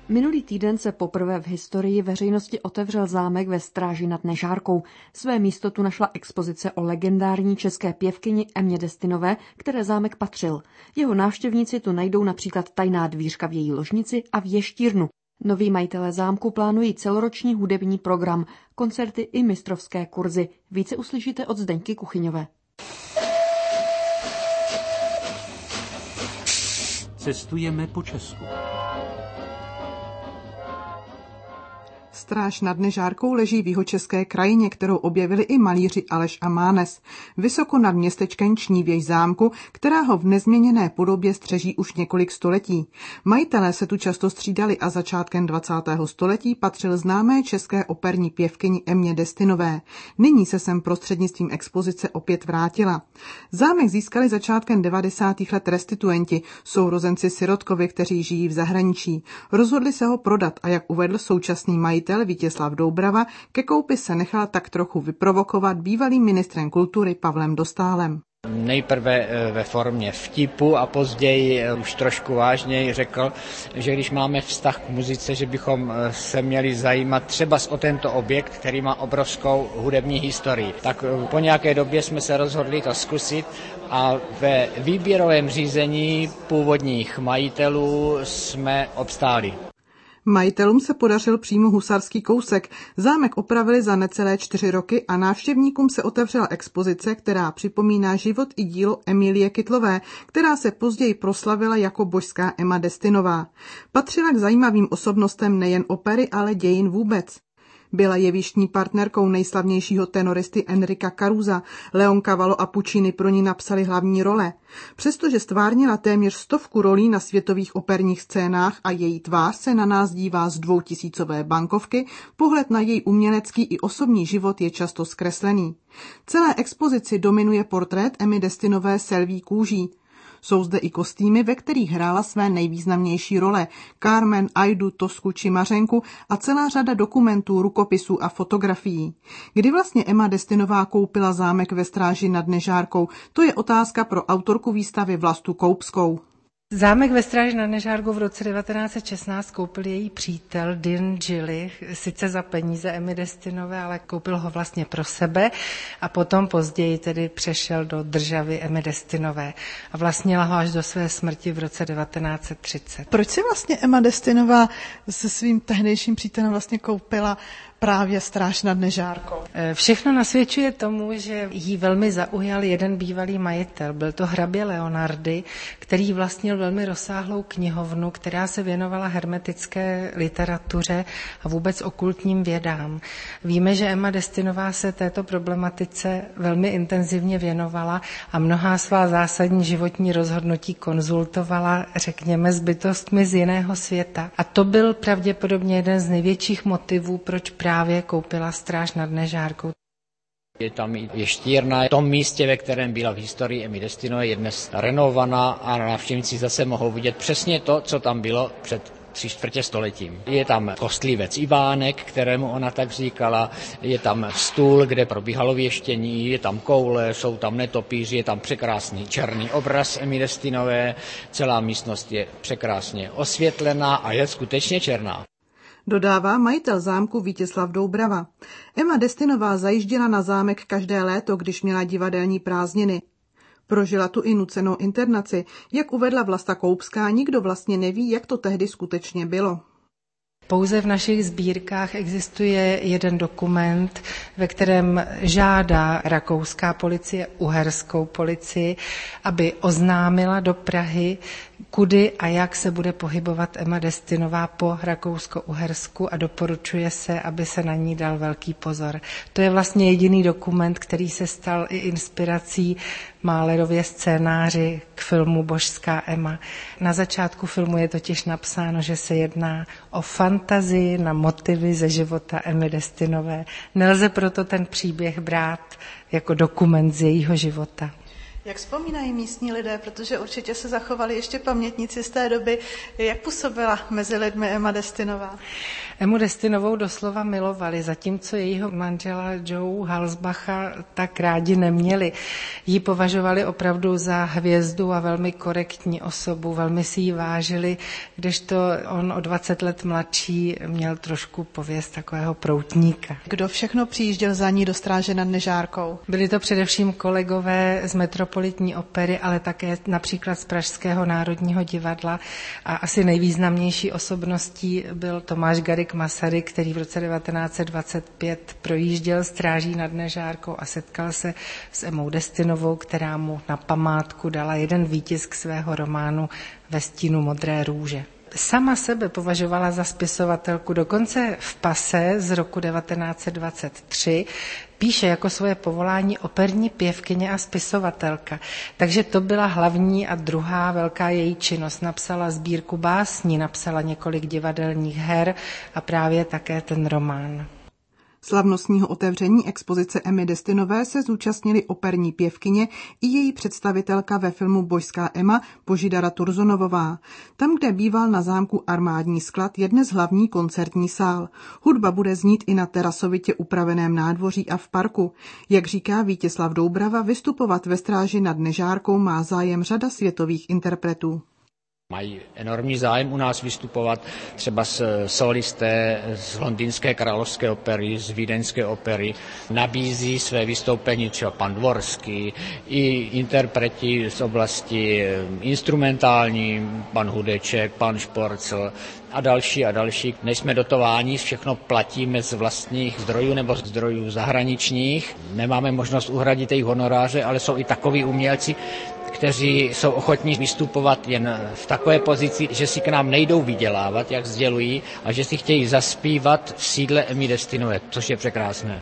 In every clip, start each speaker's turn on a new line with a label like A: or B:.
A: Minulý týden se poprvé v historii veřejnosti otevřel zámek ve Stráži nad Nežárkou. Své místo tu našla expozice o legendární české pěvkyni Emě Destinové, které zámek patřil. Jeho návštěvníci tu najdou například tajná dvířka v její ložnici a věštírnu. Noví majitelé zámku plánují celoroční hudební program, koncerty i mistrovské kurzy. Více uslyšíte od Zdeňky Kuchyňové.
B: Cestujeme po Česku.
C: Stráž nad Nežárkou leží v jihočeské krajině, kterou objevili i malíři Aleš a Mánes. Vysoko nad městečkem ční věž zámku, která ho v nezměněné podobě střeží už několik století. Majitelé se tu často střídali a začátkem 20. století patřil známé české operní pěvkyni Emě Destinové. Nyní se sem prostřednictvím expozice opět vrátila. Zámek získali začátkem 90. let restituenti, sourozenci Sirotkovi, kteří žijí v zahraničí. Rozhodli se ho prodat a jak uvedl současný majitel Vítězslav Doubrava, ke koupi se nechal tak trochu vyprovokovat bývalým ministrem kultury Pavlem Dostálem.
D: Nejprve ve formě vtipu a později už trošku vážněji řekl, že když máme vztah k muzice, že bychom se měli zajímat třeba o tento objekt, který má obrovskou hudební historii. Tak po nějaké době jsme se rozhodli to zkusit a ve výběrovém řízení původních majitelů jsme obstáli.
C: Majitelům se podařil přímo husarský kousek. Zámek opravili za necelé 4 roky a návštěvníkům se otevřela expozice, která připomíná život i dílo Emilie Kytlové, která se později proslavila jako božská Emma Destinová. Patřila k zajímavým osobnostem nejen opery, ale dějin vůbec. Byla jevištní partnerkou nejslavnějšího tenoristy Enrica Carusa, Leon Cavallo a Puccini pro ní napsali hlavní role. Přestože stvárnila téměř 100 rolí na světových operních scénách a její tvář se na nás dívá z 2000 bankovky, pohled na její umělecký i osobní život je často zkreslený. Celé expozici dominuje portrét Emmy Destinové s lví kůží. Jsou zde i kostýmy, ve kterých hrála své nejvýznamnější role, Carmen, Aidu, Tosku či Mařenku a celá řada dokumentů, rukopisů a fotografií. Kdy vlastně Emma Destinová koupila zámek ve Stráži nad Nežárkou, to je otázka pro autorku výstavy Vlastu Koupskou.
E: Zámek ve Stráži nad Nežárkou v roce 1916 koupil její přítel Din Gilly, sice za peníze Emmy Destinové, ale koupil ho vlastně pro sebe a potom později tedy přešel do državy Emmy Destinové a vlastnila ho až do své smrti v roce 1930.
C: Proč si vlastně Emma Destinová se svým tehdejším přítelem vlastně koupila právě Stráž nad Nežárkou?
E: Všechno nasvědčuje tomu, že jí velmi zaujal jeden bývalý majitel. Byl to hrabě Leonardi, který vlastnil velmi rozsáhlou knihovnu, která se věnovala hermetické literatuře a vůbec okultním vědám. Víme, že Emma Destinová se této problematice velmi intenzivně věnovala a mnohá svá zásadní životní rozhodnutí konzultovala, řekněme, s bytostmi z jiného světa. A to byl pravděpodobně jeden z největších motivů, proč právě koupila Stráž nad Nežárkou.
D: Je tam i věštírna. V tom místě, ve kterém byla v historii Emmy Destinové, je dnes renovovaná a návštěvníci zase mohou vidět přesně to, co tam bylo před 3/4 stoletím. Je tam kostlivec Ivánek, kterému ona tak říkala, je tam stůl, kde probíhalo věštění, je tam koule, jsou tam netopíři, je tam překrásný černý obraz Emmy Destinové, celá místnost je překrásně osvětlená a je skutečně černá.
C: Dodává majitel zámku Vítězslav Doubrava. Emma Destinová zajížděla na zámek každé léto, když měla divadelní prázdniny. Prožila tu i nucenou internaci. Jak uvedla Vlasta Koupská, nikdo vlastně neví, jak to tehdy skutečně bylo.
E: Pouze v našich sbírkách existuje jeden dokument, ve kterém žádá rakouská policie uherskou policii, aby oznámila do Prahy, kudy a jak se bude pohybovat Emma Destinová po Rakousko-Uhersku a doporučuje se, aby se na ní dal velký pozor. To je vlastně jediný dokument, který se stal i inspirací Mahlerově scénáři k filmu Božská Emma. Na začátku filmu je totiž napsáno, že se jedná o fantazii na motivy ze života Emmy Destinové. Nelze proto ten příběh brát jako dokument z jejího života.
F: Jak vzpomínají místní lidé, protože určitě se zachovali ještě pamětníci z té doby, jak působila mezi lidmi Emma Destinová?
E: Emu Destinovou doslova milovali, zatímco jejího manžela Joe Halsbacha tak rádi neměli. Ji považovali opravdu za hvězdu a velmi korektní osobu, velmi si ji vážili, kdežto on o 20 let mladší měl trošku pověst takového proutníka.
F: Kdo všechno přijížděl za ní do Stráže nad Nežárkou?
E: Byli to především kolegové z Metropolitní opery, ale také například z Pražského národního divadla a asi nejvýznamnější osobností byl Tomáš Garrigue Masaryk, který v roce 1925 projížděl Stráží nad Nežárkou a setkal se s Emmou Destinovou, která mu na památku dala jeden výtisk svého románu Ve stínu modré růže. Sama sebe považovala za spisovatelku, dokonce v Pase z roku 1923 píše jako svoje povolání operní pěvkyně a spisovatelka. Takže to byla hlavní a druhá velká její činnost. Napsala sbírku básní, napsala několik divadelních her a právě také ten román.
C: Slavnostního otevření expozice Emmy Destinové se zúčastnili operní pěvkyně i její představitelka ve filmu Božská Emma Božidara Turzonovová. Tam, kde býval na zámku Armádní sklad, je dnes hlavní koncertní sál. Hudba bude znít i na terasovitě upraveném nádvoří a v parku. Jak říká Vítězslav Doubrava, vystupovat ve Stráži nad Nežárkou má zájem řada světových interpretů.
D: Mají enormní zájem u nás vystupovat, třeba solisté z londýnské královské opery, z vídeňské opery. Nabízí své vystoupení třeba pan Dvorský, i interpreti z oblasti instrumentální, pan Hudeček, pan Šporcl a další. Nejsme dotováni, všechno platíme z vlastních zdrojů nebo z zdrojů zahraničních. Nemáme možnost uhradit jejich honoráře, ale jsou i takoví umělci, kteří jsou ochotní vystupovat jen v takové pozici, že si k nám nejdou vydělávat, jak sdělují, a že si chtějí zaspívat v sídle Emmy Destinové, což je překrásné.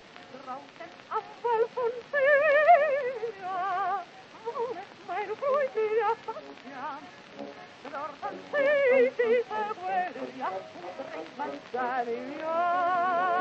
G: Ja.